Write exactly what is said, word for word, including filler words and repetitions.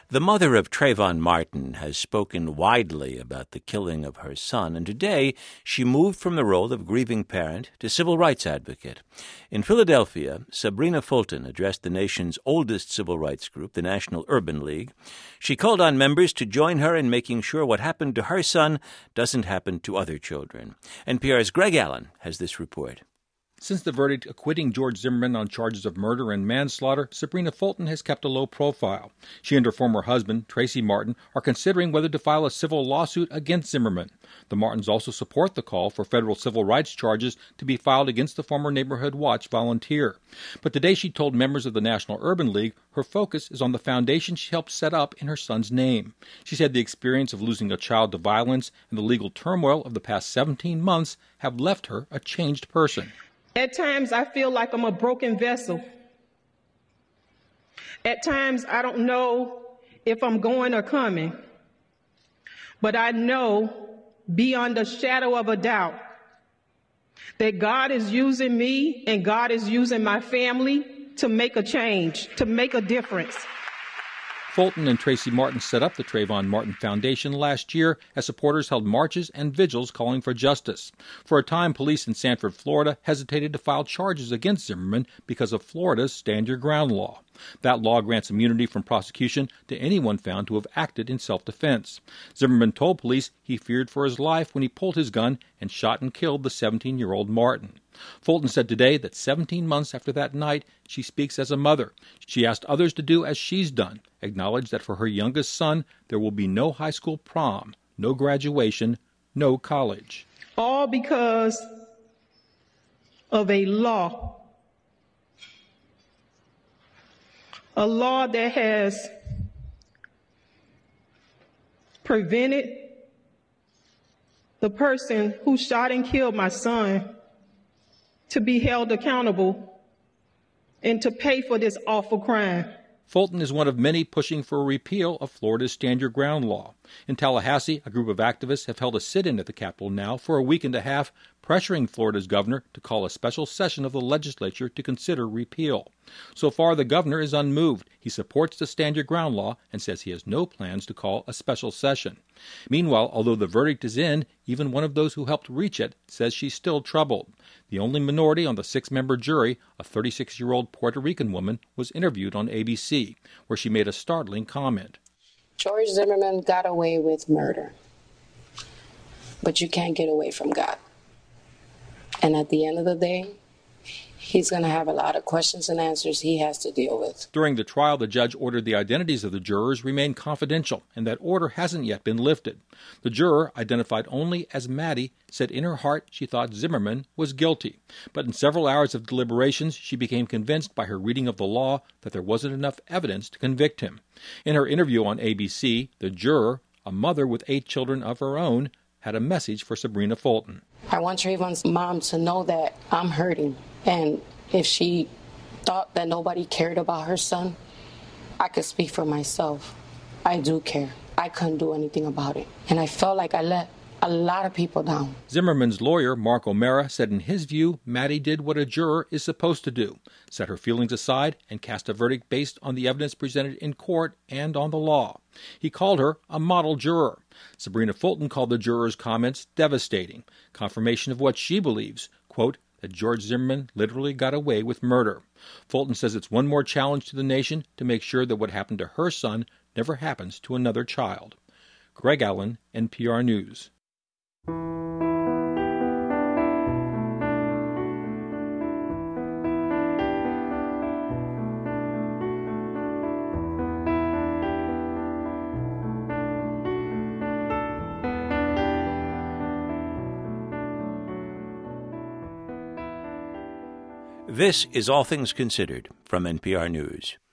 The mother of Trayvon Martin has spoken widely about the killing of her son, and today she moved from the role of grieving parent to civil rights advocate. In Philadelphia, Sabrina Fulton addressed the nation's oldest civil rights group, the National Urban League. She called on members to join her in making sure what happened to her son doesn't happen to other children. N P R's Greg Allen has this report. Since the verdict acquitting George Zimmerman on charges of murder and manslaughter, Sabrina Fulton has kept a low profile. She and her former husband, Tracy Martin, are considering whether to file a civil lawsuit against Zimmerman. The Martins also support the call for federal civil rights charges to be filed against the former Neighborhood Watch volunteer. But today she told members of the National Urban League her focus is on the foundation she helped set up in her son's name. She said the experience of losing a child to violence and the legal turmoil of the past seventeen months have left her a changed person. At times, I feel like I'm a broken vessel. At times, I don't know if I'm going or coming. But I know beyond a shadow of a doubt that God is using me and God is using my family to make a change, to make a difference. Fulton and Tracy Martin set up the Trayvon Martin Foundation last year as supporters held marches and vigils calling for justice. For a time, police in Sanford, Florida, hesitated to file charges against Zimmerman because of Florida's Stand Your Ground law. That law grants immunity from prosecution to anyone found to have acted in self-defense. Zimmerman told police he feared for his life when he pulled his gun and shot and killed the seventeen-year-old Martin. Fulton said today that seventeen months after that night, she speaks as a mother. She asked others to do as she's done, acknowledge that for her youngest son, there will be no high school prom, no graduation, no college. All because of a law. A law that has prevented the person who shot and killed my son to be held accountable and to pay for this awful crime. Fulton is one of many pushing for a repeal of Florida's Stand Your Ground law. In Tallahassee, a group of activists have held a sit-in at the Capitol now for a week and a half, pressuring Florida's governor to call a special session of the legislature to consider repeal. So far, the governor is unmoved. He supports the Stand Your Ground law and says he has no plans to call a special session. Meanwhile, although the verdict is in, even one of those who helped reach it says she's still troubled. The only minority on the six-member jury, a thirty-six-year-old Puerto Rican woman, was interviewed on A B C, where she made a startling comment. George Zimmerman got away with murder, but you can't get away from God. And at the end of the day, he's going to have a lot of questions and answers he has to deal with. During the trial, the judge ordered the identities of the jurors remain confidential, and that order hasn't yet been lifted. The juror, identified only as Maddie, said in her heart she thought Zimmerman was guilty. But in several hours of deliberations, she became convinced by her reading of the law that there wasn't enough evidence to convict him. In her interview on A B C, the juror, a mother with eight children of her own, had a message for Sabrina Fulton. I want Trayvon's mom to know that I'm hurting. And if she thought that nobody cared about her son, I could speak for myself. I do care. I couldn't do anything about it. And I felt like I let a lot of people down. Zimmerman's lawyer, Mark O'Mara, said in his view, Maddie did what a juror is supposed to do, set her feelings aside and cast a verdict based on the evidence presented in court and on the law. He called her a model juror. Sabrina Fulton called the juror's comments devastating, confirmation of what she believes, quote, that George Zimmerman literally got away with murder. Fulton says it's one more challenge to the nation to make sure that what happened to her son never happens to another child. Greg Allen, N P R News. This is All Things Considered from N P R News.